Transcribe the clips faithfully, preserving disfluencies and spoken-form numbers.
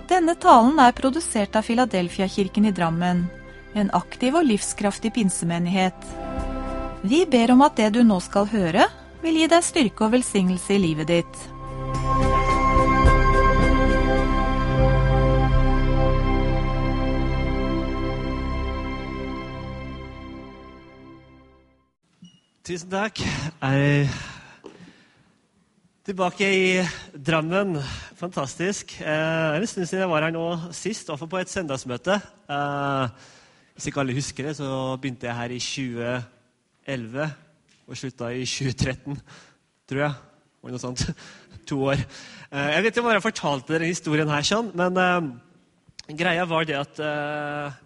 Denne talen er produsert av Philadelphia-kirken i Drammen, en aktiv og livskraftig pinsemenighet. Vi ber om at det du nå skal høre, vil gi deg styrke og velsignelse i livet ditt. Tusen takk. Jeg er tilbake i Drammen. Fantastisk. Det er en stund siden jeg var her nå sist, i hvert fall på et søndagsmøte. Hvis ikke alle husker det, så begynte jeg her i tjue elleve og slutta i tjue tretten, tror jeg. Og noe sånt. To år. Jeg vet ikke om jeg fortalte dere historien her, sånn, men uh, greia var det at uh,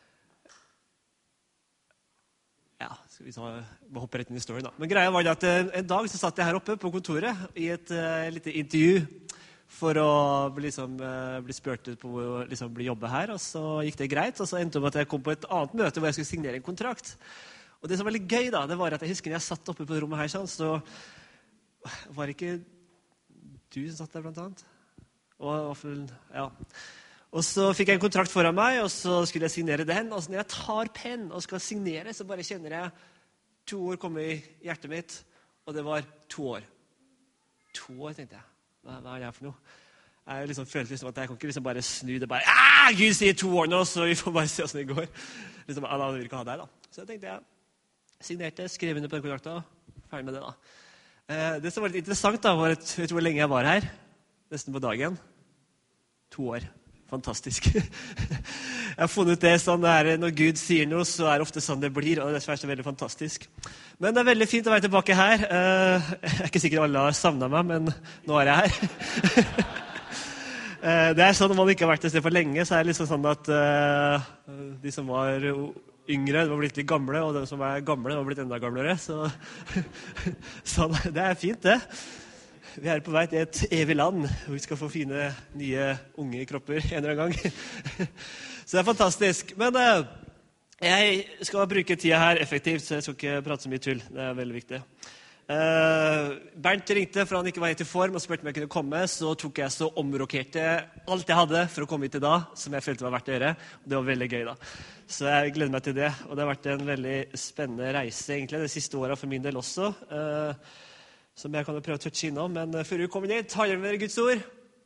ja, skal vi ta, bare hoppe rett inn i historien da. Men greia var det at uh, en dag så satt jeg her oppe på kontoret i et uh, lite intervju for å bli, liksom, uh, bli spurt ut på å liksom, bli jobbe her, og så gikk det greit, og så endte det med at jeg kom på et annet møte hvor jeg skulle signere en kontrakt. Og det som var litt gøy da, det var at jeg husker når jeg satt oppe på rommet her, sånn, så var det ikke du som satt der blant annet. Og, ja. Og så fikk jeg en kontrakt foran meg, og så skulle jeg signere den, og så når jeg tar penn og skal signere, så bare kjenner jeg to år komme i hjertet mitt, og det var to år. To år, tenkte jeg. Hva, hva er det for noe? Jeg liksom følte liksom at jeg kan ikke liksom bare snu det bare, ah, Gud sier to år nå, så vi får bare se hvordan det går. Liksom, alle vil ikke ha deg da. Så jeg tenkte jeg, signerte, skrev under på den kontrakten, ferdig med det da. Eh, det som var litt interessant da, var at, vet du hvor lenge jeg var her? Nesten på dagen. To år. Fantastisk. Jeg har funnet det sånn der, når Gud sier noe, så er det ofte sånn det blir, og det er så veldig fantastisk. Men det er veldig fint å være tilbake her. Eh, jeg er ikke sikker alle har savnet meg, men nå er jeg her. Det er sånn, når man ikke har vært et sted for lenge, så er det liksom sånn at uh, de som var yngre, de var blitt litt gamle, og de som er gamle, de var blitt enda gamlere. Så sånn, det er fint, det. Vi er på vei til et evig land, hvor vi skal få fine, nye, unge kropper en eller annen gang. Så det er fantastisk. Men uh, jeg skal bruke tida her effektivt, så jeg skal ikke prate så mye tull. Det er veldig viktig. Uh, Bernt ringte, for han ikke var helt i form, og spurte om jeg kunne komme, så tok jeg så omrokerte alt jeg hadde for å komme hit i dag, som jeg følte var verdt å gjøre. Og det var veldig gøy da. Så jeg gleder meg til det, og det har vært en veldig spennende reise egentlig, det siste året for min del også, uh, som jeg kan prøve å touche innom, men uh, før vi kommer dit, har dere med dere Guds ord?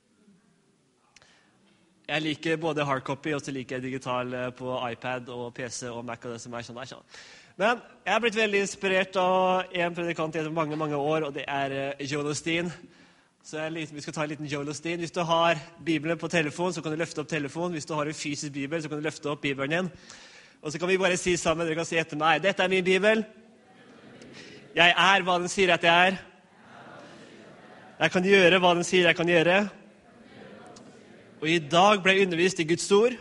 Jeg liker både hardcopy, og så liker jeg digital uh, på iPad og P C og Mac og det som er sånn der, sånn. Men jeg har blitt veldig inspirert av en predikant gjennom mange, mange år, og det er uh, Joel Osteen. Så jeg, vi skal ta en liten Joel Osteen. Hvis du har Bibelen på telefon, så kan du løfte opp telefonen. Hvis du har en fysisk Bibel, så kan du løfte opp Bibelen din. Og så kan vi bare si sammen, dere kan si etter meg, dette er min Bibel. Jeg er hva den sier at jeg er. Jeg kan gjøre hva den sier jeg kan gjøre. Og i dag ble jeg undervist i Guds ord.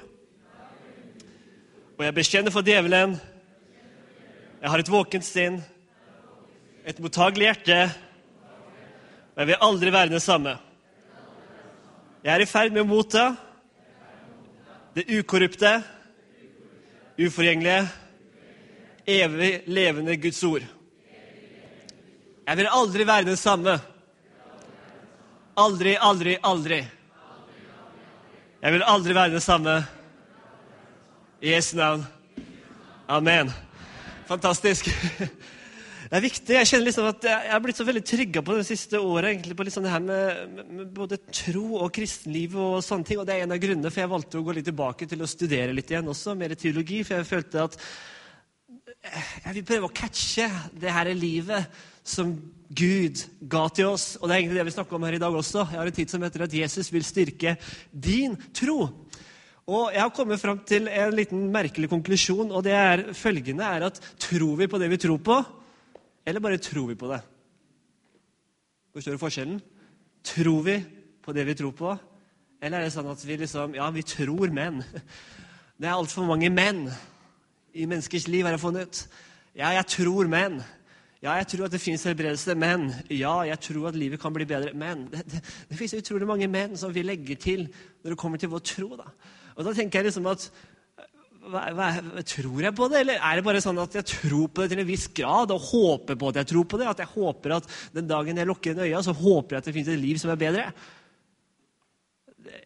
Og jeg bekjenner for djevelen. Jeg har et våkent sinn, et mottagelig hjerte, og jeg vil aldri være den samme. Jeg er i ferd med å motta det ukorrupte, uforgjengelige, evig levende Guds ord. Jeg vil aldri være den samme. Aldri, aldri, aldri. Jeg vil aldri være den samme. I Jesu navn. Amen. Fantastisk. Det er viktig. Jeg kjenner liksom at jeg har blitt så veldig trygget på det siste året, egentlig på liksom det her med, med, med både tro og kristenliv og sånne ting, og det er en av grunnene for jeg valgte å gå litt tilbake til å studere litt igjen også, mer teologi, for jeg følte at jeg vil prøve å catche det her livet som Gud ga til oss, og det er egentlig det vi snakker om her i dag også. Jeg har en tid som heter at Jesus vil styrke din tro. Og jeg har kommet frem til en liten merkelig konklusjon, og det er følgende er at tror vi på det vi tror på, eller bare tror vi på det? Forstår du forskjellen? Tror vi på det vi tror på, eller er det sånn at vi liksom, ja, vi tror menn. Det er alt for mange menn i menneskers liv, har jeg funnet. Ja, jeg tror menn. Ja, jeg tror at det finnes helbredelse, men ja, jeg tror at livet kan bli bedre, men det, det, det finnes utrolig mange menn som vi legger til når det kommer til vår tro da. Og da tenker jeg liksom at, hva, hva, tror jeg på det? Eller er det bare sånn at jeg tror på det til en viss grad, og håper på at jeg tror på det? At jeg håper at den dagen jeg lukker en øya, så håper jeg at det finnes et liv som er bedre?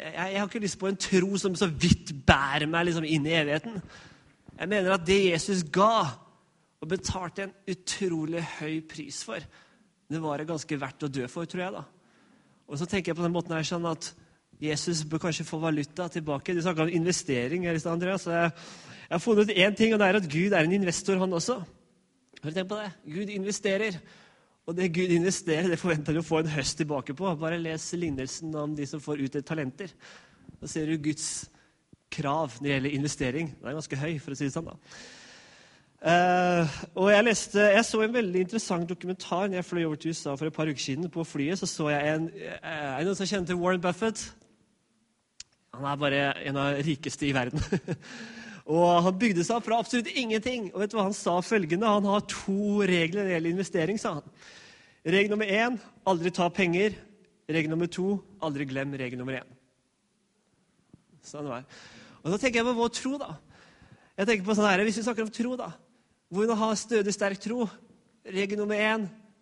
jeg, jeg har ikke lyst på en tro som så vidt bærer meg liksom inn i evigheten. Jeg mener at det Jesus ga og betalte en utrolig høy pris for, det var det ganske verdt å dø for, tror jeg da. Og så tenker jeg på den måten her sånn at Jesus bør kanskje få valuta tilbake. Du snakker om investering, Andreas. Jeg, jeg har funnet en ting, og det er at Gud er en investor, han også. Har du tenkt på det? Gud investerer. Og det Gud investerer, det forventer du å få en høst tilbake på. Bare les lignelsen om de som får ut talenter. Da ser du Guds krav når det gjelder investering. Det er ganske høy, for å si det sånn da. Uh, og jeg leste, jeg så en veldig interessant dokumentar når jeg fløy over til U S A for et par uker siden. På flyet så så jeg en, er det noen som kjenner til Warren Buffett? Han er bare en av de rikeste i verden. Og han bygde seg opp fra absolutt ingenting. Og vet du hva han sa følgende? Han har to regler når det gjelder investering, sa han. Regel nummer én, aldri ta penger. Regel nummer to, aldri glem regel nummer én. Sånn var det. Og så tenker jeg på vår tro da. Jeg tenker på sånn her, hvis vi snakker om tro da. Hvordan ha stødig sterk tro? Regel nummer én,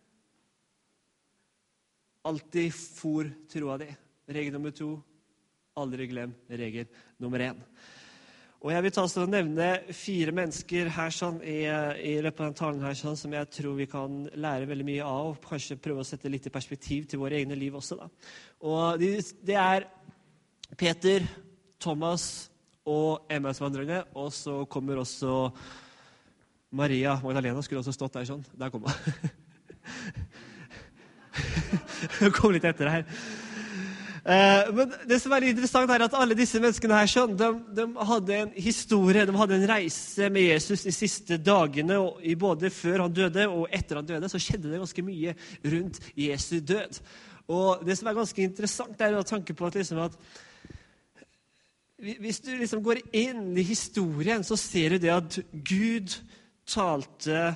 alltid for troa di. Regel nummer to, aldri glem regel nummer én. Og jeg vil ta så nevne fire mennesker her sånn, i, i løpet av den talen her sånn, som jeg tror vi kan lære veldig mye av, og kanskje prøve å sette litt i perspektiv til våre egne liv også da. Og de, det er Peter, Thomas og Emmaus-vandrerne, og så kommer også Maria Magdalena, skulle også stått der sånn. Der kom hun. Hun kom litt etter her. Uh, men det som er litt interessant er at alle disse menneskene her sånn, de, de hadde en historie, de hadde en reise med Jesus de siste dagene, og i både før han døde og etter han døde, så skjedde det ganske mye rundt Jesu død. Og det som er ganske interessant er å tanke på at, liksom, at hvis du liksom går inn i historien, så ser du det at Gud talte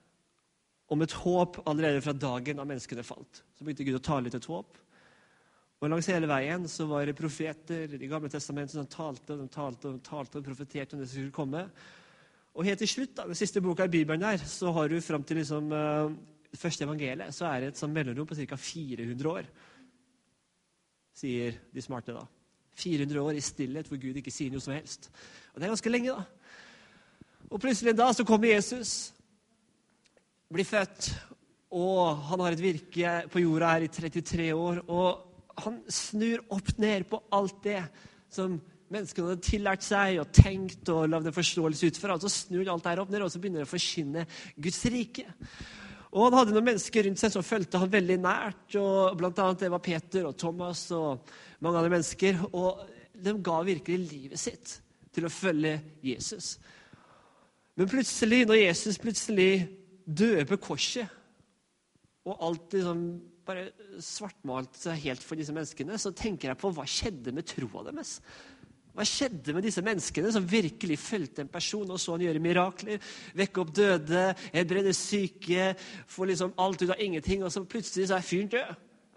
om et håp allerede fra dagen da menneskene falt. Så begynte Gud å tale til et håp. Og langs hele veien så var det profeter i Gamle Testamentet som talte, og de talte, og de talte, og profeterte om det som skulle komme. Og helt til slutt, da, den siste boka i Bibelen der, så har du frem til liksom, uh, første evangeliet, så er det et sånn mellomrom på ca. fire hundre år, sier de smarte da. fire hundre år i stillhet hvor Gud ikke sier noe som helst. Og det er ganske lenge da. Og plutselig da så kommer Jesus, blir født, og han har et virke på jorda her i trettitre år, og han snur opp ned på alt det som menneskene hadde tillært seg og tenkt og lavd en forståelse ut fra. Og så snur alt der opp ned, og så begynner det å forkynne Guds rike. Og han hadde noen mennesker rundt seg som følte han veldig nært, og blant annet det var Peter og Thomas og mange andre mennesker, og de ga virkelig livet sitt til å følge Jesus. Men plutselig, når Jesus plutselig døde på korset, og alt liksom bare svartmalt seg helt for disse menneskene, så tenker jeg på hva skjedde med troa deres. Hva skjedde med disse menneskene som virkelig følte en person, og så han gjøre mirakler, vekke opp døde, helbrede syke, få liksom alt ut av ingenting, og så plutselig så er fyren død.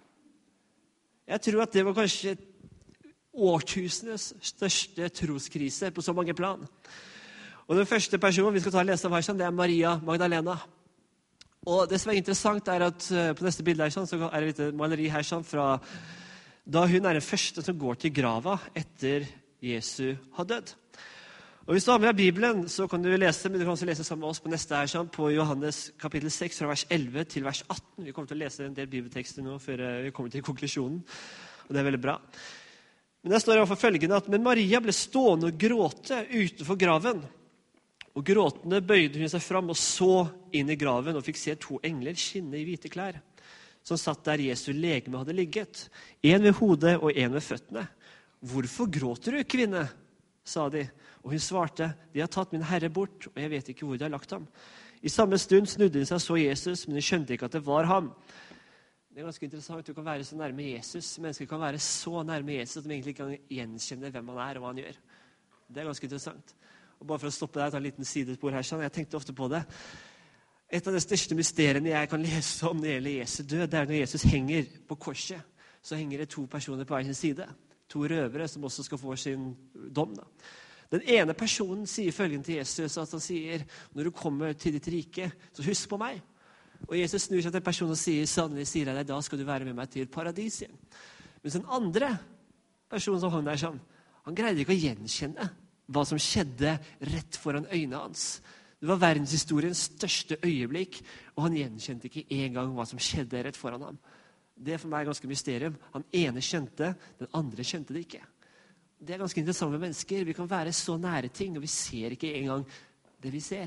Jeg tror at det var kanskje årtusenes største troskrise på så mange plan. Og den første personen vi skal ta og lese om her, det er Maria Magdalena. Og det som er interessant er at på neste bilde her, så er det litt maleri her fra da hun er den første som går til grava etter Jesu har dødd. Og hvis du har med Bibelen, så kan du lese, men du kan også lese sammen med oss på neste her, på Johannes kapittel seks, fra vers elleve til vers atten. Vi kommer til å lese en del bibeltekster nå før vi kommer til konklusjonen, og det er veldig bra. Men der står det for følgende at men Maria ble stående og gråte utenfor graven. Og gråtende bøyde hun seg fram og så inn i graven og fikk se to engler skinne i hvite klær, som satt der Jesu legeme hadde ligget, en ved hodet og en ved føttene. Hvorfor gråter du, kvinne? Sa de. Og hun svarte, de har tatt min herre bort, og jeg vet ikke hvor de har lagt ham. I samme stund snudde hun seg og så Jesus, men hun skjønte ikke at det var ham. Det er ganske interessant, du kan være så nærme Jesus. Mennesker kan være så nærme Jesus at de egentlig kan gjenkjenne hvem han er og hva han gjør. Det er ganske interessant. Og bare for å stoppe der, ta en liten sidespor her, sånn. Jeg tenkte ofte på det. Et av de største mysteriene jeg kan lese om når det gjelder Jesu død, det er når Jesus henger på korset, så henger det to personer på hver sin side. To røvere som også skal få sin dom. Da. Den ene personen sier følgende til Jesus, at han sier, når du kommer til ditt rike, så husk på meg. Og Jesus snur seg til en person og sier, sannelig sier jeg deg, da skal du være med meg til paradis igjen. Mens den andre personen som hang der sånn, han greide ikke å gjenkjenne hva som skjedde rett foran øynene hans. Det var verdenshistoriens største øyeblikk, og han gjenkjente ikke engang hva som skjedde rett foran ham. Det for meg er ganske mysterium. Han ene skjønte, den andre skjønte det ikke. Det er ganske interessant med mennesker. Vi kan være så nære ting, og vi ser ikke engang det vi ser.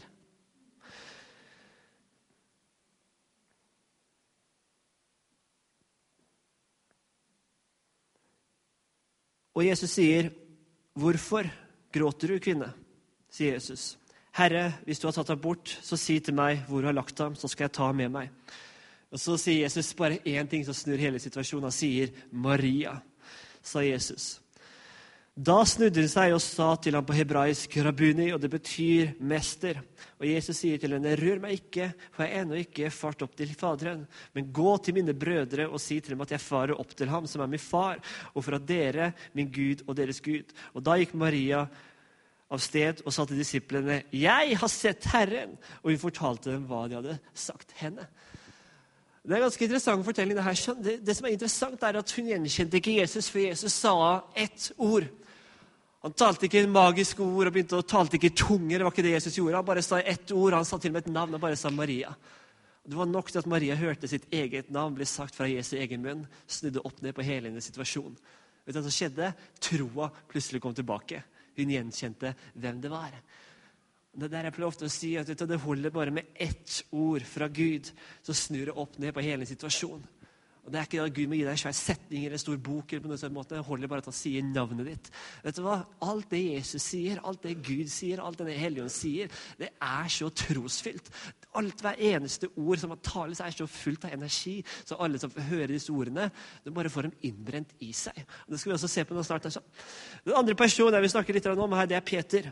Og Jesus sier, hvorfor gråter du, kvinne? Sier Jesus. Herre, hvis du har tatt ham bort, så si til meg hvor du har lagt ham, så skal jeg ta ham med meg. Og så sier Jesus bare én ting som snur hele situasjonen. Han sier, Maria, sa Jesus. Da snudde hun seg og sa til ham på hebraisk, Rabbuni, og det betyr mester. Og Jesus sier til henne, rør meg ikke, for jeg er ennå ikke fart opp til Faderen. Men gå til mine brødre og si til dem at jeg farer opp til ham, som er min far, og for at dere, min Gud og deres Gud. Og da gikk Maria av sted og sa til disiplene, jeg har sett Herren. Og hun fortalte dem hva de hadde sagt henne. Det er en ganske interessant fortelling. Det, her. Det, det som er interessant er at hun gjenkjente ikke Jesus, for Jesus sa ett ord. Han talte ikke en magisk ord og begynte å talte ikke tunger. Det var ikke det Jesus gjorde. Han bare sa ett ord. Han sa til med et navn og bare sa Maria. Det var nok til at Maria hørte sitt eget navn bli sagt fra Jesu egen munn, snudde opp ned på hele hennes situasjon. Vet du hva som skjedde? Troa plutselig kom tilbake. Hun gjenkjente hvem det var. Det der jeg pleier ofte å si, at det holder bare med ett ord fra Gud, så snur det opp ned på hele situasjonen. Og det er ikke at Gud må gi deg en svær setning eller en stor bok, eller på noen sånn måte. Det holder bare at han sier navnet ditt. Vet du hva? Alt det Jesus sier, alt det Gud sier, alt det Helligånd sier, det er så trosfylt. Alt hver eneste ord som tales er så fullt av energi, så alle som får høre disse ordene, de bare får dem innbrent i seg. Og det skal vi også se på nå snart. Altså. Den andre personen jeg vil snakke litt om her, det er Peter,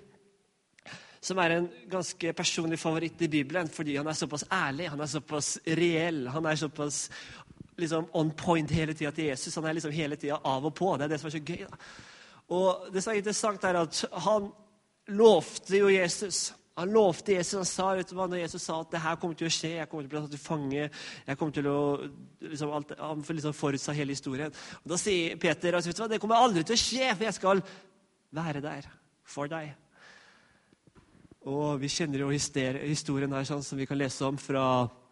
som er en ganske personlig favoritt i Bibelen, fordi han er såpass ærlig, han er såpass reell, han er såpass liksom on point hele tiden til Jesus. Han er liksom hele tiden av og på. Det er det som er så gøy. Da. Og det som er interessant er at han lovte jo Jesus. Han lovte Jesus. Han sa, vet du hva, når Jesus sa at det her kommer til å skje, jeg kommer til å bli tatt til fange, jeg kommer til å, liksom, alt, han liksom forutsa hele historien. Og da sier Peter, altså, vet du hva, det kommer aldri til å skje, for jeg skal være der for deg. Og vi kjenner jo historien her, sånn som vi kan lese om fra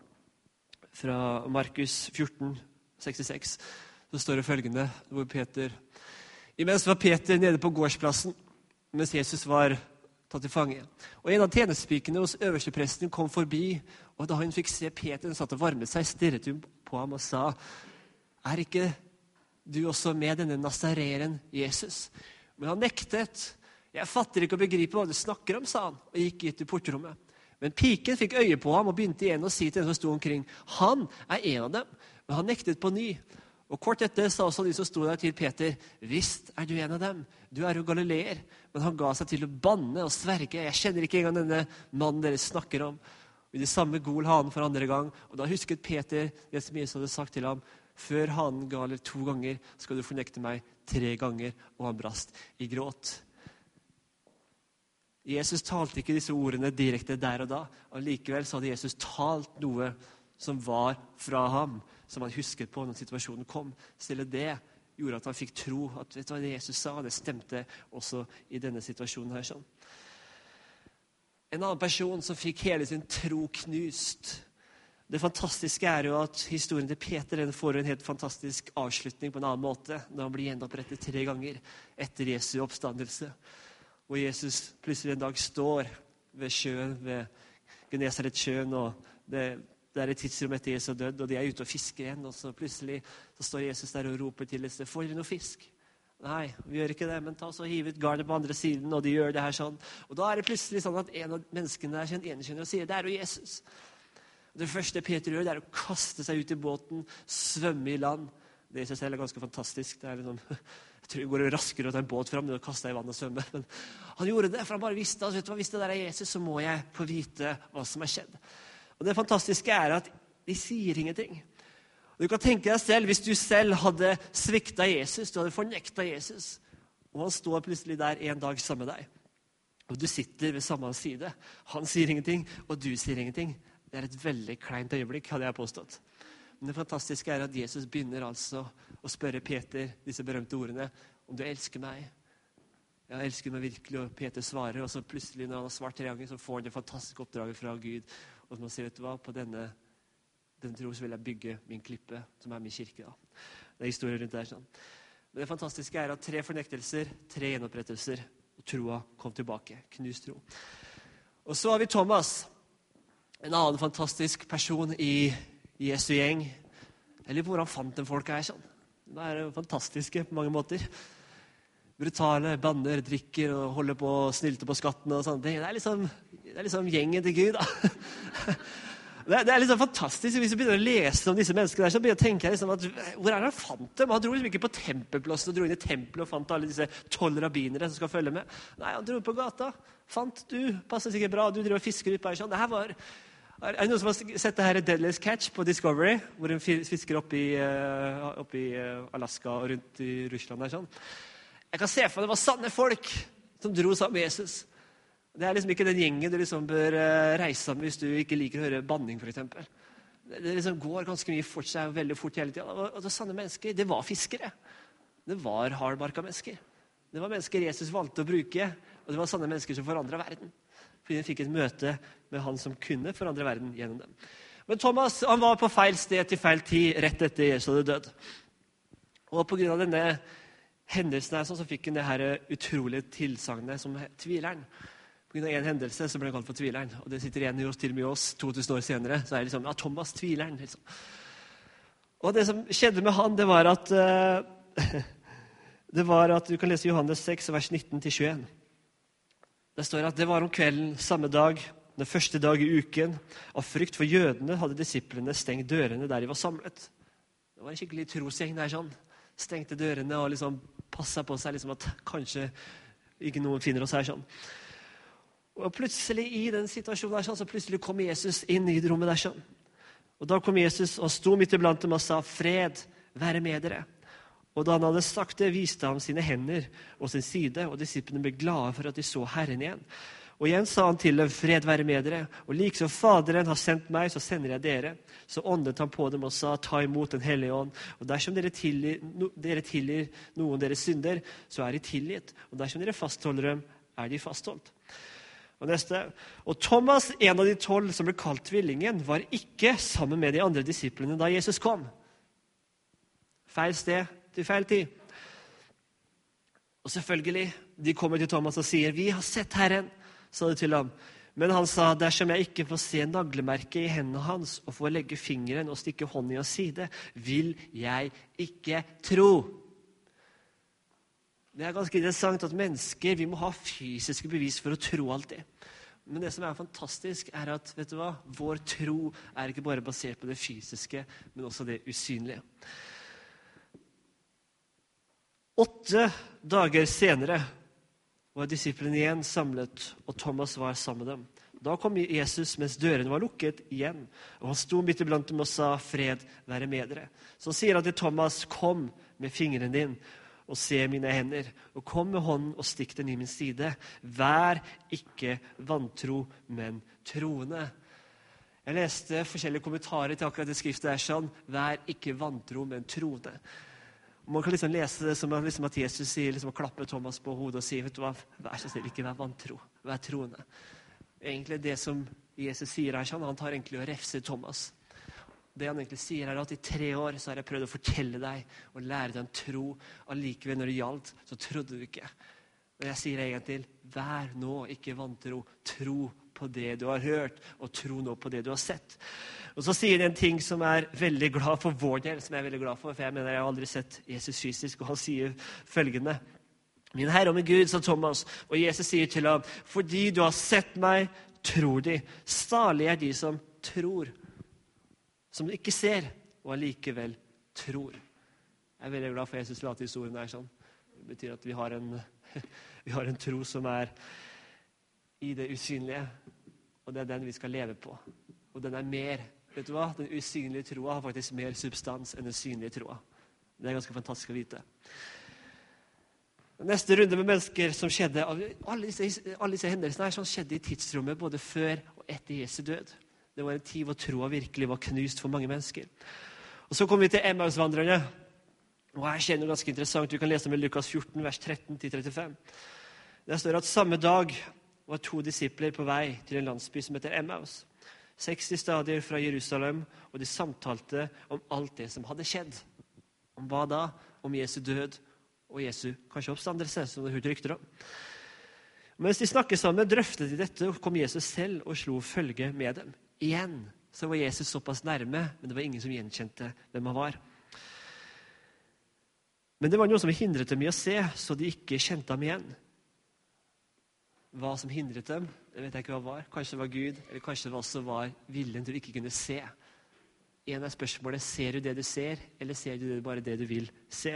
fra Markus fjorten, sekstiseks, så står det følgende, hvor Peter, imens var Peter nede på gårdsplassen, mens Jesus var tatt til fange. Og en av tjenestepikene hos øverstepresten kom forbi, og da hun fikk se Peter, hun satt og varmet seg, stirret hun på ham og sa, er ikke du også med denne nazareren Jesus? Men han nektet. Jeg fatter ikke å begripe hva du snakker om, sa han, og gikk ut i portrommet. Men piken fikk øye på ham og begynte igjen å si til den som stod omkring, han er en av dem, men han nektet på ny. Og kort etter sa også de som stod der til Peter, visst er du en av dem, du er jo galileer. Men han ga seg til å banne og sverge, jeg kjenner ikke engang denne mannen dere snakker om. Og i det samme gol hanen for andre gang, og da husket Peter det som Jesus hadde sagt til ham, før hanen galer to ganger, skal du fornekte meg tre ganger, og han brast i gråt. Jesus talte ikke disse ordene direkte der og da, og likevel så hadde Jesus talt noe som var fra ham, som han husket på når situasjonen kom. Selv det gjorde at han fikk tro at vet du hva det Jesus sa, det stemte også i denne situasjonen her. Sånn. En annen person som fikk hele sin tro knust. Det fantastiske er jo at historien til Peter den får en helt fantastisk avslutning på en annen måte, når han blir gjenopprettet tre ganger etter Jesu oppstandelse. Og Jesus plutselig en dag står ved sjøen, ved Genesaretsjøen, og det, det er et tidsrom etter Jesu død, og de er ute og fisker igjen, og så plutselig så står Jesus der og roper til dem, får dere noe fisk? Nei, vi gjør ikke det, men ta så hiv ut garnet på andre siden, og de gjør det her sånn. Og da er det plutselig sånn at en av menneskene der kjent enkjenner og sier, det er jo Jesus. Det første Peter gjør, det er å kaste seg ut i båten, svømme i land. Det i seg selv er ganske fantastisk, det er liksom... Jeg tror det går raskere å ta en båt frem enn å kaste i vann og svømme. Men han gjorde det, for han bare visste at vet du hva, hvis det der er Jesus, så må jeg få vite hva som har skjedd. Og det fantastiske er at de sier ingenting. Og du kan tenke deg selv, hvis du selv hadde sviktet Jesus, du hadde fornektet Jesus, og han står plutselig der en dag sammen med deg, og du sitter ved samme side. Han sier ingenting, og du sier ingenting. Det er et veldig kleint øyeblikk, hadde jeg påstått. Men det fantastiske er at Jesus begynner altså å spørre Peter disse berømte ordene. om du elsker meg. Jeg elsker meg virkelig, og Peter svarer, og så plutselig når han har svart tre ganger, så får han det fantastiske oppdraget fra Gud. Og man sier, vet du hva, på denne, denne tro så vil jeg bygge min klippe, som er min kirke. Da. Det er historien rundt der. Sånn. Men det fantastiske er at tre fornektelser, tre gjenopprettelser, og troa kom tilbake. Knust tro. Og så har vi Thomas, en annen fantastisk person i, i Jesu gjeng. Eller hvor han fant den folka her. Sånn. De er fantastiske på mange måter. Brutale, banner, drikker og holder på å snylte på skatten og sånn. Det er liksom, det er liksom gjengen til Gud, da. Det er, det er liksom fantastisk. Hvis du begynner å lese om disse menneskene der, så begynner jeg å tenke liksom at, hvor er det han fant dem? Han dro liksom ikke på tempelplassen og dro inn i tempelet og fant alle disse tolv rabbinere som skal følge med. Nei, han dro på gata. Fant du, passer sikkert bra, du driver og fisker ut på her sånn. Det her var... Er det noen som har sett det her Deadliest Catch på Discovery, hvor en fisker opp i, uh, opp i uh, Alaska og rundt i Russland der sånn? Jeg kan se for meg det var sanne folk som dro sammen med Jesus. Det er liksom ikke den gjengen du liksom bør uh, reise sammen hvis du ikke liker å høre banning, for eksempel. Det, det liksom går ganske mye fort seg, veldig fort hele tiden. Og, og det sanne mennesker, det var fiskere. Det var hardbarka mennesker. Det var mennesker Jesus valgte å bruke, og det var sanne mennesker som forandret verden. Fordi de fikk et møte med han som kunne forandre verden gjennom dem. Men Thomas, han var på feil sted til feil tid, rett etter Jesus hadde dødd. Og på grunn av denne hendelsen her, så fikk han det her utrolige tilsagnet som tvileren. På grunn av en hendelse så ble han kalt for tvileren. Og det sitter igjen i oss, til og med oss, to tusen år senere. Så er det liksom, ja, Thomas, tvileren. Liksom. Og det som skjedde med han, det var at, uh, det var at du kan lese Johannes seks, vers nitten til tjueen. Det står at det var om kvelden samme dag, den første dag i uken. Av frykt for jødene hadde disiplene stengt dørene der de var samlet. Det var en skikkelig trosgjeng der sånn. Stengte dørene og liksom passet på seg liksom at kanskje ikke noen finner oss her sånn. Og plutselig i den situasjonen der sånn, så plutselig kom Jesus inn i rommet der sånn. Og da kom Jesus og sto midt iblant dem og sa, fred, være med dere. Og da han hadde sagt det, viste han sine hender og sin side, og disiplene ble glade for at de så Herren igjen. Og igjen sa han til dem, fred være med dere, og like som Faderen har sendt meg, så sender jeg dere. Så åndet han på dem og sa, ta imot den hellige ånd. Og dersom dere tilgir, no, dere tilgir noen deres synder, så er de tilgitt. Og dersom dere fastholder dem, er de fastholdt. Og neste. Og Thomas, en av de tolv som ble kalt tvillingen, var ikke sammen med de andre disiplene da Jesus kom. Feil sted til feil tid. Og selvfølgelig, de kommer til Thomas og sier, vi har sett Herren, sa de til ham. Men han sa, dersom jeg ikke får se naglemerket i hendene hans, og får legge fingeren og stikke hånden i hans side, vil jeg ikke tro. Det er ganske interessant at mennesker, vi må ha fysiske bevis for å tro alt det. Men det som er fantastisk er at, vet du hva, vår tro er ikke bare basert på det fysiske, men også det usynlige. Åtte dager senere var disiplene igjen samlet, og Thomas var sammen med dem. Da kom Jesus mens dørene var lukket igjen, og han sto midt iblant dem og sa, fred være med dere. Så sier han til Thomas, kom med fingeren din og se mine hender, og kom med hånden og stikk den i min side. Vær ikke vantro, men troende. Jeg leste forskjellige kommentarer til akkurat det skriftet der sånn, vær ikke vantro, men troende. Man kan liksom lese det som liksom at Jesus sier, liksom, klapper Thomas på hodet og sier, vet du hva, vær så snill, ikke vær vantro, vær troende. Egentlig det som Jesus sier her, sånn, han tar egentlig å refse Thomas. Det han egentlig sier er at i tre år så har jeg prøvd å fortelle deg og lære deg en tro, og likevel når det gjaldt, så trodde du ikke. Og jeg sier egentlig, vær nå ikke vantro, tro på det du har hørt, og tro nå på det du har sett. Og så sier det en ting som er veldig glad for vår del, som jeg er veldig glad for, for jeg mener jeg har aldri sett Jesus fysisk, og han sier følgende, min Herre og min Gud, sa Thomas, og Jesus sier til ham, fordi du har sett meg, tror de. Salig er de som tror, som ikke ser, og allikevel tror. Jeg er veldig glad for Jesus la til historien her sånn. Det betyr at vi har en, vi har en tro som er i det usynlige, og det er den vi skal leve på. Og den er mer, vet du hva? Den usynlige troa har faktisk mer substans enn den synlige troa. Det er ganske fantastisk å vite. Neste runde med mennesker som skjedde, alle disse, alle disse hendelsene her som skjedde i tidsrommet både før og etter Jesu død. Det var en tid hvor troa virkelig var knust for mange mennesker. Og så kom vi til Emmaus-vandrerne. Og her skjer noe ganske interessant. Du kan lese om i Lukas fjorten, vers tretten til trettifem. Der står at samme dag var to disipler på vei til en landsby som heter Emmaus. seksti stadier fra Jerusalem, og de samtalte om alt det som hadde skjedd. Om hva da? Om Jesu død og Jesu kanskje oppstandelse, som det hørte rykter om. Mens de snakket sammen, drøftet de dette, og kom Jesus selv og slo følge med dem. Igjen så var Jesus såpass nærme, men det var ingen som gjenkjente hvem han var. Men det var noe som hindret dem i å se, så de ikke kjente ham igjen. Hva som hindret dem, det vet jeg ikke hva var. Kanskje det var Gud, eller kanskje det også var viljen til å ikke kunne se. En av spørsmålene, ser du det du ser, eller ser du bare det du vil se?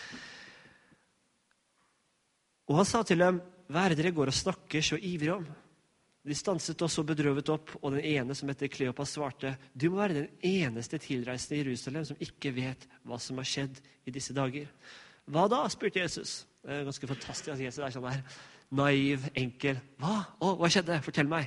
Og han sa til dem, hva er det dere går og snakker så ivrig om? De stanset også bedrøvet opp, og den ene som heter Kleopas svarte, du må være den eneste tilreisende i Jerusalem som ikke vet hva som har skjedd i disse dager. Hva da? Spurte Jesus. Det er ganske fantastisk at Jesus er sånn her naiv, enkel. Hva? Å, hva skjedde? Fortell meg.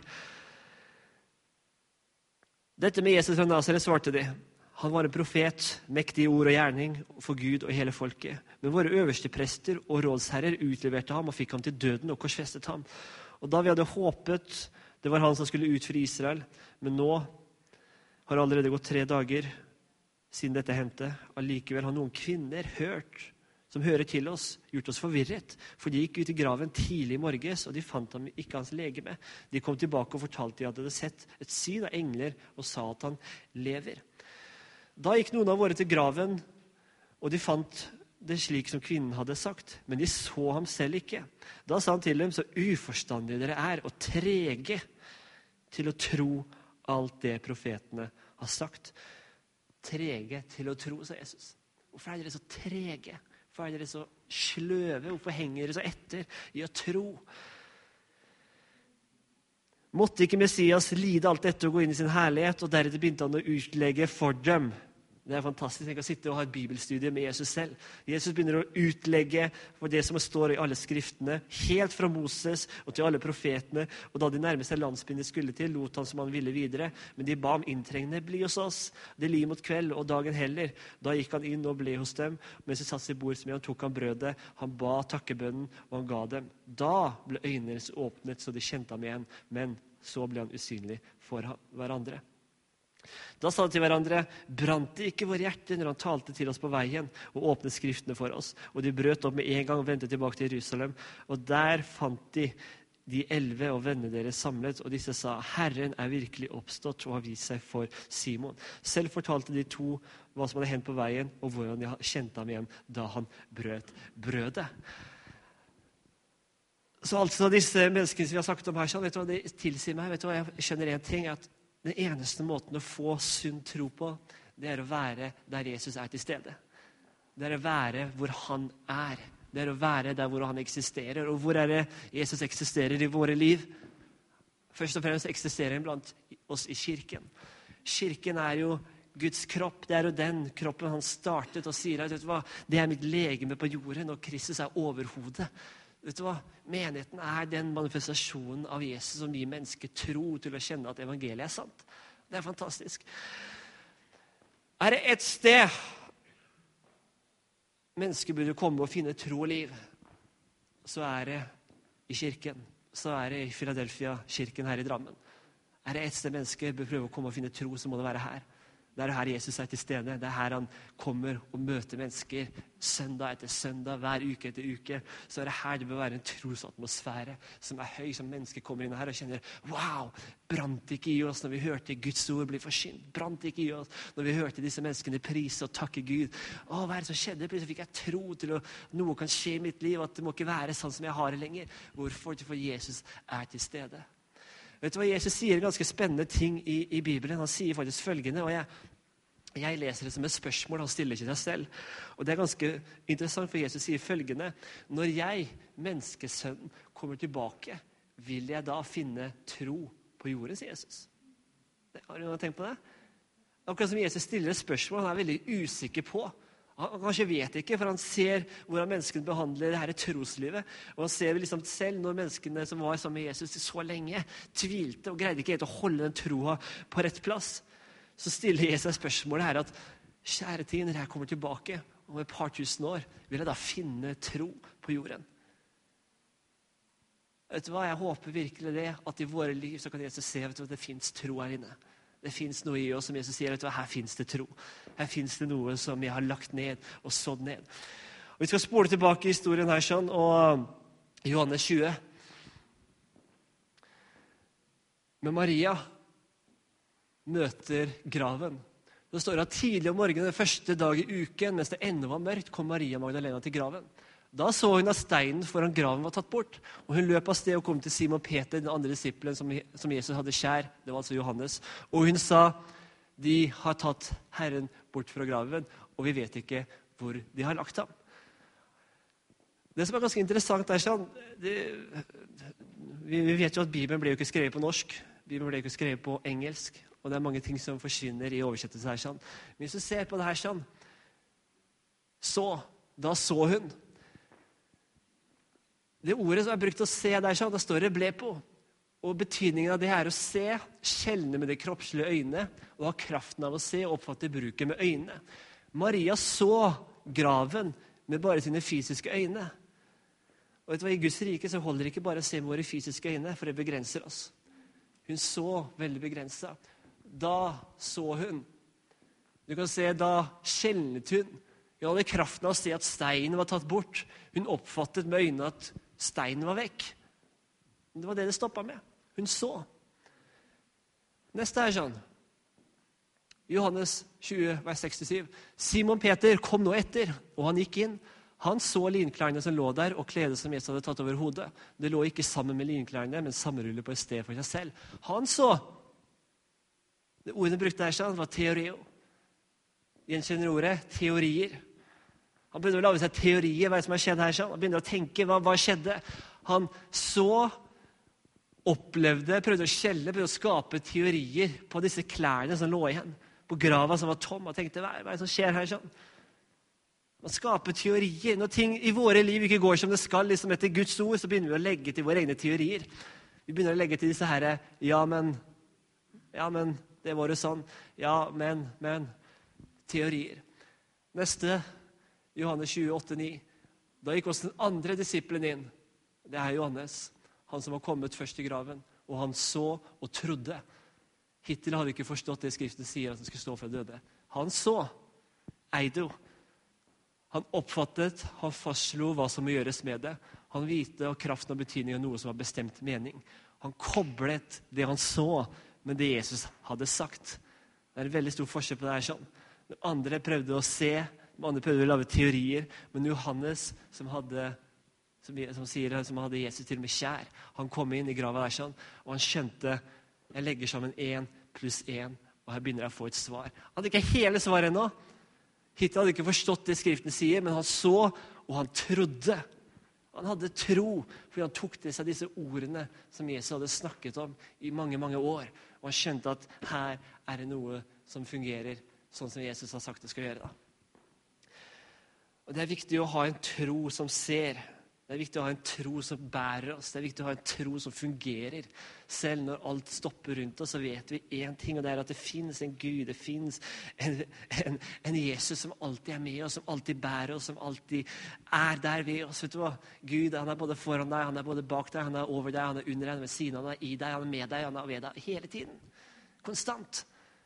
Dette med Jesus fra Nazaret svarte de. Han var en profet, mektig i ord og gjerning for Gud og hele folket. Men våre øverste prester og rådsherrer utleverte ham og fikk ham til døden og korsfestet ham. Og da vi hadde håpet, det var han som skulle utfri Israel. Men nå har allerede gått tre dager siden dette hendte. Allikevel har noen kvinner hørt, som hører til oss, gjort oss forvirret. For de gikk ut i graven tidlig i morges, og de fant ham ikke hans legeme. De kom tilbake og fortalte de at de hadde sett et syn av engler og sa at han lever. Da gikk noen av våre til graven, og de fant det slik som kvinnen hadde sagt, men de så ham selv ikke. Da sa han til dem, så uforstandige dere er, og trege til å tro alt det profetene har sagt. Trege til å tro, sa Jesus. Hvorfor er dere så trege? Hvorfor er dere så sløve? Hvorfor henger dere så etter i å tro? Måtte ikke Messias lide alt dette og gå inn i sin herlighet, og deretter begynte han å utlegge for dem. Det er fantastisk. Jeg kan sitte og ha et bibelstudie med Jesus selv. Jesus begynner å utlegge for det som står i alle skriftene, helt fra Moses og til alle profetene. Og da de nærmeste landsbyen de skulle til, lot han som han ville videre. Men de ba om inntrengende, bli hos oss. Det li mot kveld og dagen heller. Da gikk han inn og ble hos dem. Mens de satt seg i bord med han, tok han brødet. Han ba takkebønnen, og han ga dem. Da ble øynene deres åpnet, så de kjente ham igjen. Men så ble han usynlig for hverandre. Da sa de til hverandre, brant det ikke våre hjerter når han talte til oss på veien og åpnet skriftene for oss? Og de brøt opp med en gang og vendte tilbake til Jerusalem. Og der fant de de elleve og vennene deres samlet, og disse sa, Herren er virkelig oppstått og har vist seg for Simon. Selv fortalte de to hva som hadde hendt på veien, og hvordan de kjente ham igjen da han brøt brødet. Så altså disse menneskene som vi har sagt om her, vet du hva det tilsier meg? Vet du hva, jeg skjønner en ting, at den eneste måten å få sunn tro på, det er å være der Jesus er til stede. Det er å være hvor han er. Det er å være der hvor han eksisterer. Og hvor er det Jesus eksisterer i våre liv? Først og fremst eksisterer han blant oss i kirken. Kirken er jo Guds kropp. Det er jo den kroppen han startet og sier, vet du hva, det er mitt legeme på jorden, og Kristus er overhodet. Vet du hva? Menigheten er den manifestasjonen av Jesus som gir mennesker tro til å kjenne at evangeliet er sant. Det er fantastisk. Er det et sted mennesker burde komme og finne tro og liv, så er det i kirken. Så er det i Philadelphia-kirken her i Drammen. Er det et sted mennesker bør prøve å komme og finne tro, så må det være her. Det er her Jesus er til stede. Det er her han kommer og møter mennesker søndag etter søndag, hver uke etter uke. Så er det her det bør være en trosatmosfære som er høy, som mennesker kommer inn her og kjenner, wow, brant ikke i oss når vi hørte Guds ord bli forsynt. Brant ikke i oss når vi hørte disse menneskene prise og takke Gud. Å, hva er det som skjedde? Plutselig fikk jeg tro til at noe kan skje i mitt liv, at det må ikke være sånn som jeg har det lenger. Hvorfor? For Jesus er til stede. Vet du hva, Jesus sier ganske spennende ting i, i Bibelen. Han sier faktisk følgende, og jeg, jeg leser det som et spørsmål, han stiller ikke seg selv. Og det er ganske interessant, for Jesus sier følgende, når jeg, menneskesønnen, kommer tilbake, vil jeg da finne tro på jorden, sier Jesus. Har du noen tenkt på det? Akkurat som Jesus stiller et spørsmål, han er veldig usikker på. Han kanskje vet ikke, for han ser hvordan menneskene behandler det her troslivet. Og han ser liksom selv når menneskene som var sammen med Jesus så lenge, tvilte og greide ikke helt å holde den troa på rett plass. Så stiller Jesus spørsmålet her at, kjære ting, når jeg kommer tilbake, om et par tusen år, vil jeg da finne tro på jorden? Vet du hva, jeg håper virkelig det, at i våre liv så kan Jesus se vet du, at det finnes tro her inne. Det finnes noe i oss som Jesus sier, vet du hva, her finnes det tro. Her finnes det noe som jeg har lagt ned og sådd ned. Og vi skal spole tilbake i historien her sånn, og Johannes tjue. Men Maria møter graven. Det står at tidlig om morgenen, den første dag i uken, mens det enda var mørkt, kom Maria Magdalena til graven. Da så hun at steinen foran graven var tatt bort, og hun løp av sted og kom til Simon Peter, den andre disippelen som, som Jesus hadde kjær, det var altså Johannes, og hun sa, de har tatt Herren bort fra graven, og vi vet ikke hvor de har lagt ham. Det som er ganske interessant er sånn, det, vi, vi vet jo at Bibelen ble jo ikke skrevet på norsk, Bibelen ble jo ikke skrevet på engelsk, og det er mange ting som forsvinner i oversettelse her sånn. Men hvis du ser på det her sånn, så, da så hun. Det ordet som er brukt å se der sånn, da står det ble på. Og betydningen av det er å se, skjelne med de kroppslige øynene, og ha kraften av å se og oppfatte bruket med øynene. Maria så graven med bare sine fysiske øyne. Og vet du hva, i Guds rike så holder det ikke bare å se med våre fysiske øyne, for det begrenser oss. Hun så veldig begrenset. Da så hun. Du kan se, da skjelnet hun. Hun hadde kraften av å se at steinen var tatt bort. Hun oppfattet med øynene at steinen var vekk. Det var det det stoppet med. Hun så. Neste er sånn. Johannes tjue, vers sekstisju. Simon Peter kom nå etter, og han gikk inn. Han så linklærne som lå der, og kledet som Jesus hadde tatt over hodet. Det lå ikke sammen med linklærne, men sammenrullet på et sted for seg selv. Han så. Det ordet brukte her sånn, var teoreo. Gjenkjenner ordet? Teorier. Han begynner å lage seg teorier, hva som har skjedd her. Sånn. Han begynner å tenke, hva, hva skjedde? Han så, opplevde, prøvde å skjelle, prøvde å skape teorier på disse klærne som lå igjen. På grava som var tom, og tenkte, hva er det som skjer her? Sånn? Man skaper teorier. Når ting i våre liv ikke går som det skal, liksom etter Guds ord, så begynner vi å legge til våre egne teorier. Vi begynner å legge til disse her, ja, men, ja, men, det var jo sånn, ja, men, men, teorier. Neste, Johannes tjue, åtte ni. Da gikk også den andre disippelen inn. Det er Johannes, han som var kommet først i graven. Og han så og trodde. Hittil hadde ikke forstått det Skriften sier, at han skulle stå for døde. Han så, eido. Han oppfattet, han fastslo hva som må gjøres med det. Han vite og kraften og betydningen av noe som var bestemt mening. Han koblet det han så med det Jesus hadde sagt. Det er en veldig stor forskjell på det her sånn. Den andre prøvde å se, den andre prøvde å lage teorier, men Johannes, som hadde, som, som sier, som hadde Jesus til og med kjær, han kom inn i grava der sånn, og han skjønte, jeg legger sammen en pluss en, og her begynner jeg å få et svar. Han hadde ikke hele svaret ennå. Hittil hadde ikke forstått det Skriften sier, men han så, og han trodde. Han hadde tro, fordi han tok til seg disse ordene som Jesus hadde snakket om i mange, mange år. Og han skjønte at her er det noe som fungerer sånn som Jesus har sagt det skal gjøre. Da. Og det er viktig å ha en tro som ser. Det er viktig å ha en tro som bærer oss. Det er viktig å ha en tro som fungerer. Selv når alt stopper rundt oss, så vet vi en ting, og det er at det finnes en Gud, det finnes en, en, en Jesus som alltid er med oss, som alltid bærer oss, som alltid er der ved oss. Vet du hva? Gud, han er både foran deg, han er både bak deg, han er over deg, han er under deg, han er ved siden av deg, i deg, han er med deg, han er ved deg, hele tiden. Konstant.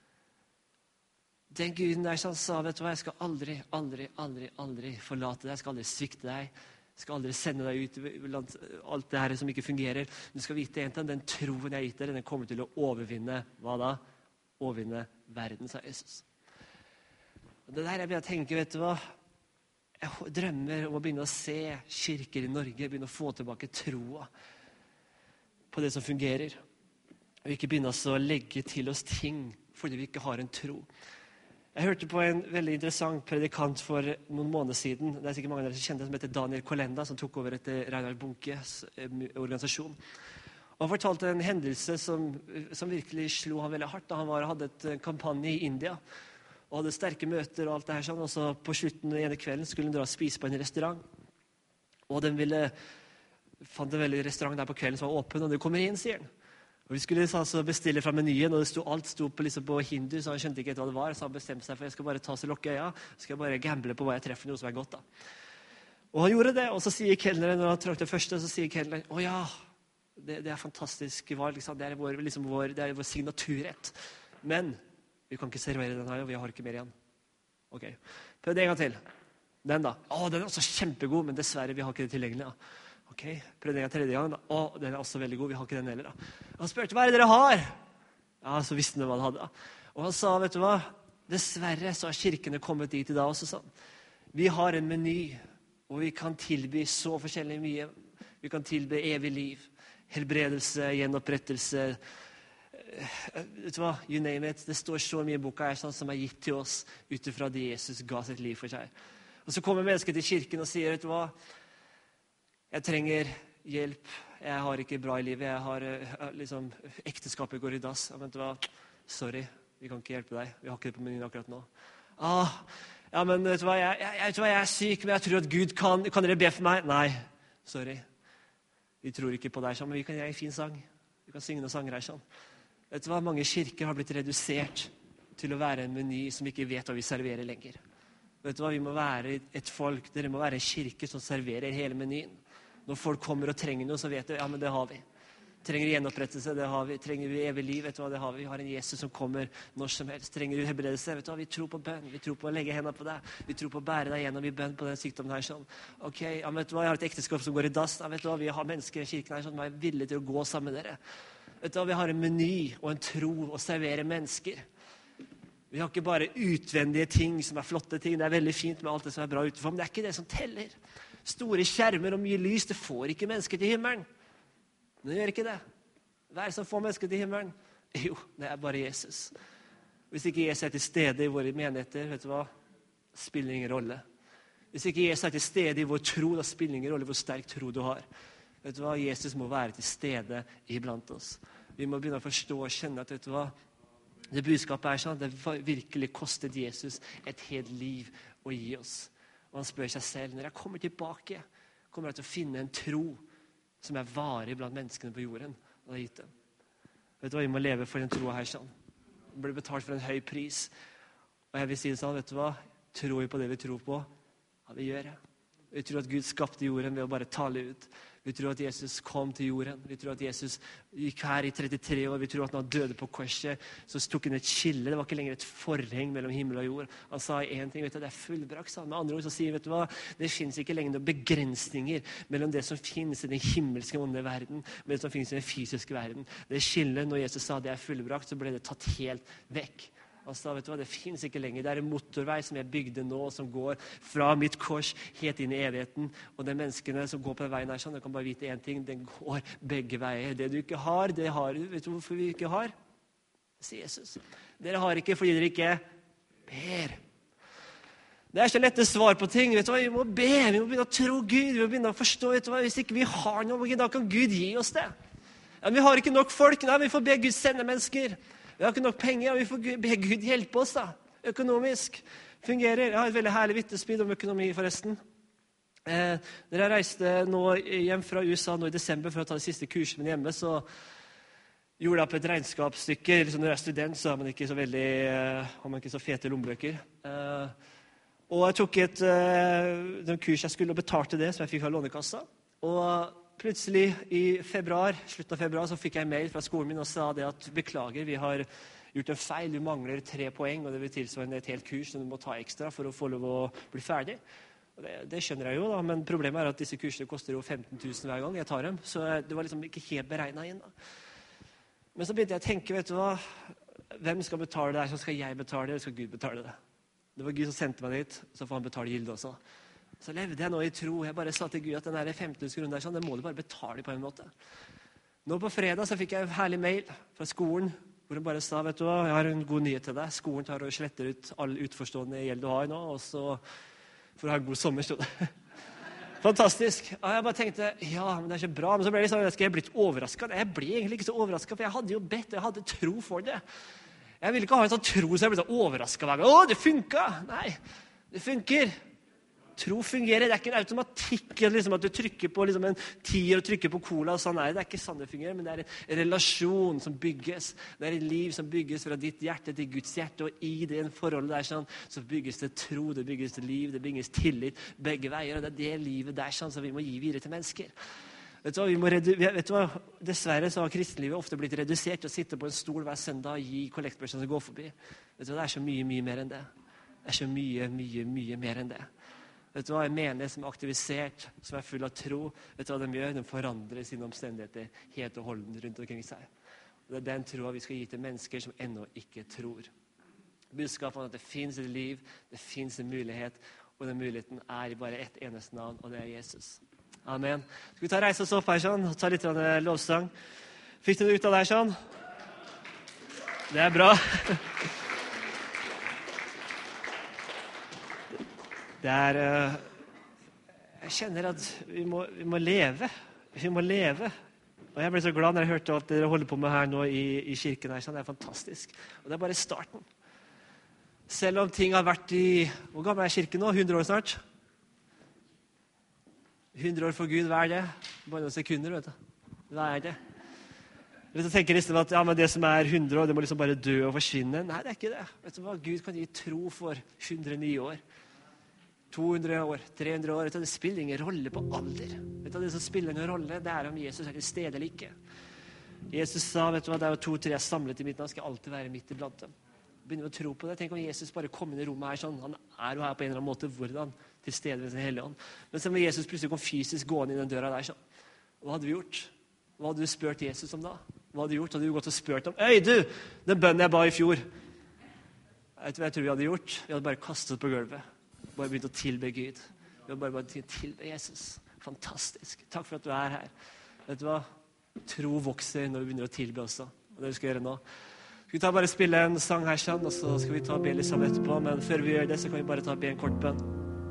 Den Guden der som sa, vet du hva, jeg skal aldri, aldri, aldri, aldri forlate deg, jeg skal aldri svikte deg, jeg skal aldri sende deg ut blant alt det her som ikke fungerer. Du skal vite en ting, den troen jeg har gitt deg, den kommer til å overvinne, hva da? Overvinne verden, sa Jesus. Og det der jeg begynner å tenke, vet du hva? Jeg drømmer om å begynne å se kirker i Norge, begynne å få tilbake troa på det som fungerer. Og ikke begynne å legge til oss ting fordi vi ikke har en tro. Jeg hørte på en veldig interessant predikant for noen måneder siden. Det er sikkert mange av dere som kjente, som heter Daniel Kolenda, som tok over etter Reinhard Bunkes organisasjon. Og han fortalte en hendelse som, som virkelig slo han veldig hardt. Han var, hadde et kampanje i India, og hadde sterke møter og alt det her sånn. Og så på slutten av ene kvelden skulle han dra og spise på en restaurant. Og den ville, fant en veldig restaurant der på kvelden som var åpen, og det kommer inn, sier han. Og vi skulle altså bestille fra menyen, og det sto, alt sto på, liksom på hindu, så han skjønte ikke hva det var. Så han bestemte seg for jeg skal bare ta og lukke øya, så skal jeg bare gamble på hva jeg treffer, noe som er godt da. Og han gjorde det, og så sier kelneren, når han trakk det første, så sier kelneren, å ja, det, det er fantastisk valg, liksom. Det er vår, liksom vår, det er vår signaturrett. Men vi kan ikke servere den her, og vi har ikke mer igjen. Ok, prøv det en gang til. Den da. Å, den er også kjempegod, men dessverre, vi har ikke det tilgjengelig. Da. Ok, prøv det en tredje gang. Da. Å, den er også veldig god, vi har ikke den heller. Da. Og han spurte, hva er det dere har? Ja, så visste han hva han hadde. Da. Og han sa, vet du hva? Dessverre så har kirkene kommet dit i dag også, sånn. Vi har en meny, og vi kan tilby så forskjellig mye. Vi kan tilby evig liv, helbredelse, gjenopprettelse, vet du hva, you name it. Det står så mye i boka her sånn, som er gitt til oss utifra det Jesus ga sitt liv for seg. Og så kommer mennesker til kirken og sier, vet du hva, jeg trenger hjelp, jeg har ikke bra i livet, jeg har liksom, ekteskapet går i dass. Ja, vet du hva, sorry, vi kan ikke hjelpe deg, vi har ikke det på menyen akkurat nå. Ah, ja, men vet du hva, jeg, jeg, vet du hva, jeg er syk, men jeg tror at Gud kan, kan dere be for meg? Nei, sorry, vi tror ikke på deg sånn, men vi kan gi en fin sang, vi kan synge noen sanger her sånn. Vet du hva, mange kirker har blitt redusert til å være en meny som ikke vet hva vi serverer lenger. Vet du hva, vi må være et folk, dere må være en kirke som serverer hele menyen. Når folk kommer og trenger noe, så vet du, ja, men det har vi. Trenger gjenopprettelse, det har vi. Trenger vi evig liv, vet du hva, det har vi. Vi har en Jesus som kommer når som helst. Trenger du helbredelse, vet du hva, vi tror på bønn. Vi tror på å legge hendene på deg. Vi tror på å bære deg gjennom i bønn på den sykdommen her sånn. Ok, ja, vet du hva, jeg har et ekteskap som går i dass. Ja, vet du hva, vi har mennesker i kirken her som er villige til å gå sammen med dere. Vet du hva, vi har en meny og en tro å servere mennesker. Vi har ikke bare utvendige ting som er flotte ting. Det er veldig fint med alt det som er bra utenfor, men det er ikke det som teller. Store skjermer og mye lys, det får ikke mennesker til himmelen. Det gjør ikke det. Hva er det som får mennesker til himmelen? Jo, det er bare Jesus. Hvis ikke Jesus er til stede i våre menigheter, vet du hva? Det spiller ingen rolle. Hvis ikke Jesus er til stede i vår tro, da spiller ingen rolle hvor sterk tro du har. Vet du hva? Jesus må være til stede iblant oss. Vi må begynne å forstå og kjenne at, vet du hva? Det budskapet er sånn, det virkelig kostet Jesus et helt liv å gi oss. Og han spør seg selv, når jeg kommer tilbake, kommer jeg til å finne en tro som er varig blant menneskene på jorden. Og det er gitt dem. Vet du hva? Vi må leve for den troa her sånn. Vi blir betalt for en høy pris. Og jeg vil si det sånn, vet du hva? Tror vi på det vi tror på? Ja, vi gjør det. Vi tror at Gud skapte jorden ved å bare tale ut. Vi tror at Jesus kom til jorden. Vi tror at Jesus gikk her i trettitre år. Vi tror at når han døde på korset, så tok han et skille. Det var ikke lenger et forheng mellom himmel og jord. Han sa en ting, vet du, det er fullbrakt. Med andre ord så sier, vet du hva, det finnes ikke lenger noen begrensninger mellom det som finnes i den himmelske åndelige verden, med det som finnes i den fysiske verden. Det skillet, når Jesus sa det er fullbrakt, så ble det tatt helt vekk. Han sa, vet du hva, det finnes ikke lenger. Det er en motorvei som jeg bygde nå, som går fra mitt kors helt inn i evigheten. Og de menneskene som går på den veien her, sånn, de kan bare vite en ting, den går begge veier. Det du ikke har, det har du. Vet du hvorfor vi ikke har? Det sier Jesus. Dere har ikke fordi dere ikke ber. Det er så lette svar på ting. Vet du hva, vi må be, vi må begynne å tro Gud, vi må begynne å forstå, vet du hva, hvis ikke vi har noe, da kan Gud gi oss det. Ja, vi har ikke nok folk, nei, vi får be Gud sende mennesker. Vi har ikke nok penger, og vi får be Gud hjelpe oss da. Økonomisk fungerer. Jeg har et veldig herlig vittnesbyrd om økonomi forresten. Eh, når jeg reiste nå hjem fra U S A nå i desember for å ta det siste kurset min hjemme, så gjorde jeg opp et regnskapsstykke. Liksom når jeg er student, så har man ikke så veldig, uh, har man ikke så fete lommebøker. Uh, og jeg tok et uh, kurs jeg skulle og betalte det, som jeg fikk av Lånekassa. Og plutselig i februar, slutten av februar, så fikk jeg en mail fra skolen min og sa det at beklager, vi har gjort en feil, du mangler tre poeng, og det vil tilsvare et helt kurs som du må ta ekstra for å få lov å bli ferdig. Og det, det skjønner jeg jo da, men problemet er at disse kursene koster jo femten tusen hver gang jeg tar dem, så det var liksom ikke helt beregnet inn da. Men så begynte jeg å tenke, vet du hva, hvem skal betale det her, så skal jeg betale det, eller skal Gud betale det? Det var Gud som sendte meg dit, så får han betale gildet også. Så levde jeg nå i tro. Jeg bare sa til Gud at den der femten tusen kroner der, sånn, det må du bare betale på en måte. Nå på fredag så fikk jeg en herlig mail fra skolen, hvor de bare sa, vet du hva, jeg har en god nyhet til deg. Skolen tar og sletter ut all utforstående gjeld du har nå, og så får du ha en god sommer, stod det. Fantastisk. Og jeg bare tenkte, ja, men det er så bra. Men så ble jeg sånn, jeg ble litt overrasket. Jeg ble egentlig ikke så overrasket, for jeg hadde jo bedt, og jeg hadde tro for det. Jeg ville ikke ha en sånn tro, så jeg ble så overrasket hver gang. Å, det funket! Nei, det funker. Tro fungerer, det er ikke en automatikk liksom, at du trykker på liksom, en tier og trykker på cola og sånn. Nei, det er ikke sånn det fungerer, men det er en relasjon som bygges. Det er et liv som bygges fra ditt hjerte til Guds hjerte, og i det forholdet der sånn, så bygges det tro, det bygges det liv, det bygges tillit begge veier, og det er det livet der sånn som vi må gi videre til mennesker. Vet du hva, vi må redu- vet du hva? Dessverre så har kristenlivet ofte blitt redusert til å sitte på en stol hver søndag og gi kollektbørsen som går forbi. Vet du hva, det er så mye, mye mer enn det. Det er så mye, mye, mye mer enn det. Vet du hva, en menighet som er aktivisert, som er full av tro, vet du hva de gjør? De forandrer sine omstendigheter helt og holdent rundt omkring seg. Og det er den troa vi skal gi til mennesker som ennå ikke tror. Budskapet om at det finnes et liv, det finnes en mulighet, og den muligheten er i bare ett eneste navn, og det er Jesus. Amen. Skal vi ta reise oss opp her sånn, og ta litt av lovsang? Fikk du det ut av der sånn? Det er bra. Det er, jeg kjenner at vi må, vi må leve. Vi må leve. Og jeg ble så glad når jeg hørte alt dere holder på med her nå i, i kirken her. Sånn, det er fantastisk. Og det er bare starten. Selv om ting har vært i, hvor gammel er kirken nå? hundre år snart? hundre år for Gud, hva er det? Bare noen sekunder, vet du. Hva er det? Hvis jeg tenker liksom at ja, men det som er hundre år, det må liksom bare dø og forsvinne. Nei, det er ikke det. Vet du hva? Gud kan gi tro for hundre nye år. to hundre år, tre hundre år, det spiller ingen rolle på alder. Vet du, det som spiller en rolle, det er om Jesus er til stede eller ikke. Jesus sa, vet du hva, det er jo to-tre samlet i midten, han skal alltid være midt i blant dem. Begynner å tro på det. Tenk om Jesus bare kom inn i rommet her sånn, han er jo her på en eller annen måte, hvordan? Til stede ved sin hellige ånd. Men så må Jesus plutselig kom fysisk gående i den døra der sånn. Hva hadde vi gjort? Hva hadde du spurt Jesus om da? Hva hadde du gjort? Hadde du gått og spurt om, «Øy, du, den bønnen jeg ba i fjor». Vet du hva jeg tror vi hadde gjort? Vi hadde bare kastet på gulvet. Bare begynt å tilbe Gud. Vi har bare begynt å tilbe Jesus. Fantastisk. Takk for at du er her. Vet du hva? Tro vokser når vi begynner å tilbe også. Og det vi skal gjøre nå. Skal vi ta bare spille en sang her sånn, og så skal vi ta be litt sammen etterpå. Men før vi gjør det, så kan vi bare ta be en kort bønn.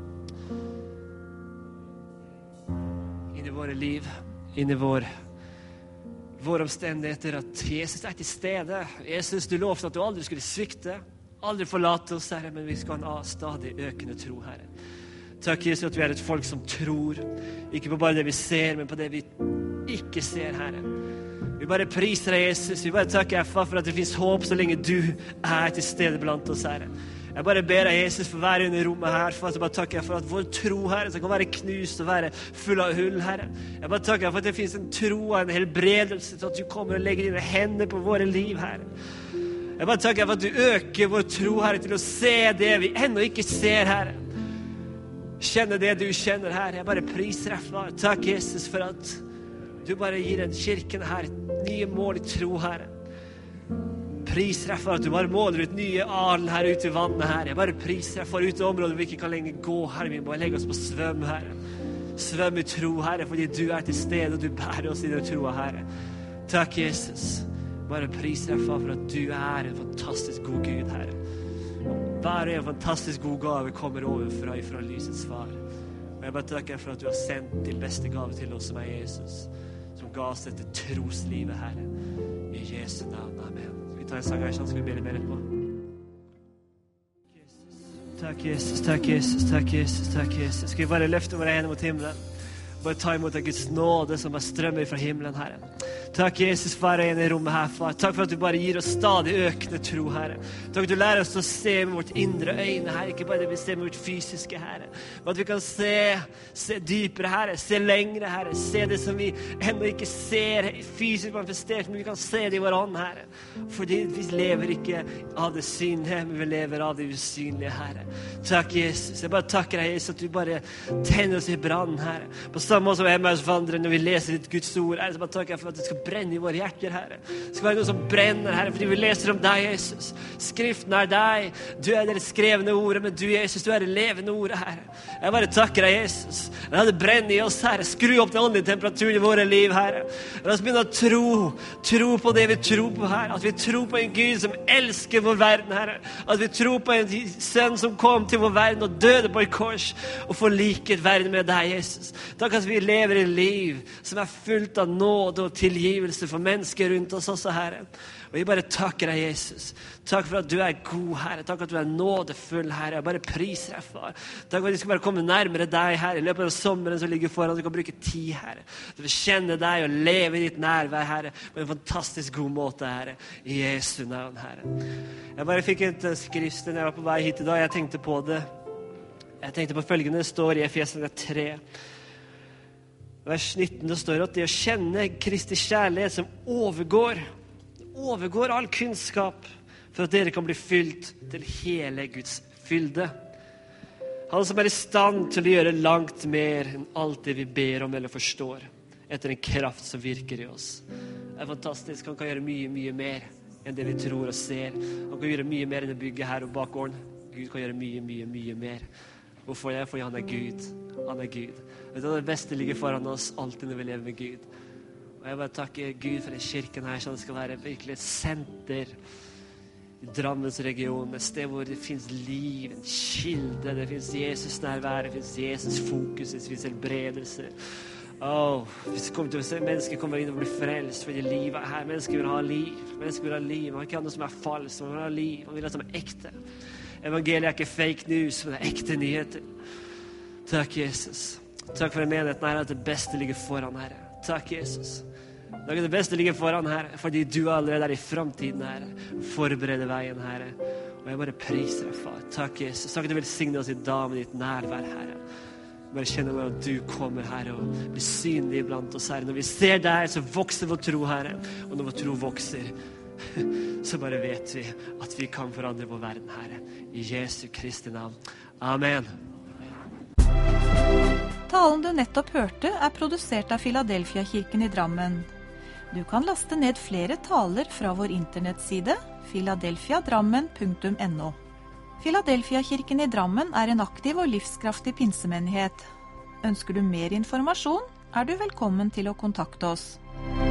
Inn i våre liv, inn i vår, våre omstendigheter, at Jesus er til stede. Jesus, du lovte at du aldri skulle svikte. Aldri forlate oss, Herre, men vi skal ha en stadig økende tro, Herre. Takk, Jesus, at vi er et folk som tror, ikke på bare det vi ser, men på det vi ikke ser, Herre. Vi bare priser deg, Jesus. Vi bare takker deg, Far, for at det finnes håp så lenge du er til stede blant oss, Herre. Jeg bare ber deg, Jesus, for å være under rommet her, for at jeg bare takker deg for at vår tro, Herre, som kan være knust og være full av hull, Herre. Jeg bare takker deg for at det finnes en tro og en helbredelse til at du kommer og legger dine hender på våre liv, Herre. Jeg bare takker for at du øker vår tro, Herre, til å se det vi ennå ikke ser, Herre. Kjenne det du kjenner, Herre. Jeg bare priser deg, Far. Takk, Jesus, for at du bare gir den kirken her nye mål i tro, Herre. Priser deg for at du bare måler ut nye alen her ute i vannet, Herre. Jeg bare priser deg for ute i området hvor vi ikke kan lenger gå, Herre. Vi må legge oss på svøm, Herre. Svøm i tro, Herre, fordi du er til stede, og du bærer oss i den troa, Herre. Takk, Jesus. Bare priser deg, Far, for at du er en fantastisk god Gud, Herre. Bare en fantastisk god gave kommer overfra ifra lysets Far. Og jeg bare takker for at du har sendt din beste gave til oss som er Jesus, som ga oss dette troslivet, Herre. I Jesu navn, amen. Skal vi ta en sang her, så skal vi be litt mer etterpå. Takk, Jesus, takk, Jesus, takk, Jesus, takk, Jesus. Skal vi bare løfte våre hender mot himmelen? Bare ta imot av Guds nåde som bare strømmer fra himmelen, Herre. Takk, Jesus, for å være inne i rommet her, Far. Takk for at du bare gir oss stadig økende tro, Herre. Takk at du lærer oss å se med vårt indre øyne, Herre. Ikke bare det vi ser med vårt fysiske, Herre. Men at vi kan se, se dypere, Herre. Se lengre, Herre. Se det som vi ennå ikke ser fysisk manifestert, men vi kan se det i vår ånd, Herre. Fordi vi lever ikke av det synlige, men vi lever av det usynlige, Herre. Takk, Jesus. Jeg bare takker deg, Jesus, at du bare tenner oss i brann, Herre. På samme måte som Emmaus-vandrere, når vi leser ditt Guds ord, Herre, så bare takker jeg for at det skal brenne i våre hjerter, Herre. Det skal være noe som brenner, Herre, fordi vi leser om deg, Jesus. Skriften er deg. Du er det skrevne ordet, men du, Jesus, du er det levende ordet, Herre. Jeg bare takker deg, Jesus. La det brenne i oss, Herre. Skru opp den åndelige temperaturen i våre liv, Herre. La oss begynne å tro. Tro på det vi tror på, Herre. At vi tror på en Gud som elsker vår verden, Herre. At vi tror på en sønn som kom til vår verden og døde på et kors og forliket verden med deg, Jesus. Takk at vi lever i liv som er fullt av nåde og tilgivelse, tilgivelse for mennesker rundt oss også, Herre. Og jeg bare takker deg, Jesus. Takk for at du er god, Herre. Takk for at du er nådefull, Herre. Jeg bare priser deg, far. Takk for at vi skal bare komme nærmere deg, Herre. I løpet av sommeren som ligger foran, du kan bruke tid, Herre. Du vil kjenne deg og leve i ditt nærvær, Herre, på en fantastisk god måte, Herre. I Jesu navn, Herre. Jeg bare fikk et skrift når jeg var på vei hit i dag. Jeg tenkte på det. Jeg tenkte på følgende, det står i Efeserne tre. Vers nitten, det står at det å kjenne Kristi kjærlighet som overgår, overgår all kunnskap, for at dere kan bli fylt til hele Guds fylde. Han som er i stand til å gjøre langt mer enn alt det vi ber om eller forstår, etter en kraft som virker i oss. Det er fantastisk, han kan gjøre mye, mye mer enn det vi tror og ser. Han kan gjøre mye mer enn det bygget her og bakgården. Gud kan gjøre mye, mye, mye mer. Hvorfor det? Fordi han er Gud. Han er Gud. Vet du, det beste ligger foran oss alltid når vi lever med Gud. Og jeg bare takker Gud for den kirken her, så det skal være virkelig et senter i Drammensregionen, et sted hvor det finnes liv, en kilde, det finnes Jesus nærvær, det finnes Jesus fokus, det finnes helbredelse. Åh, hvis det kommer til å se, mennesker kommer inn og blir frelst, fordi livet er her. Mennesker vil ha liv. Mennesker vil ha liv. Man kan ikke ha noe som er falsk, man vil ha liv. Man vil ha det som er ekte. Evangeliet er ikke fake news, men det er ekte nyheter. Takk, Jesus. Takk for menigheten her, at det beste ligger foran, Herre. Takk, Jesus. Takk at det beste ligger foran, Herre, fordi du allerede er i fremtiden, Herre. Forbereder veien, Herre. Og jeg bare priser deg, far. Takk, Jesus. Takk at du vil signe oss i dag med ditt nærvær, Herre. Bare kjenne at du kommer, Herre, og blir synlig blant oss, Herre. Når vi ser deg, så vokser vår tro, Herre. Og når vår tro vokser, så bare vet vi at vi kan forandre vår verden, Herre. I Jesu Kristi navn. Amen. Talen du nettopp hørte er produsert av Philadelphia-kirken i Drammen. Du kan laste ned flere taler fra vår internettside philadelphia drammen punktum no. Philadelphia-kirken i Drammen er en aktiv og livskraftig pinsemenighet. Ønsker du mer informasjon, er du velkommen til å kontakte oss.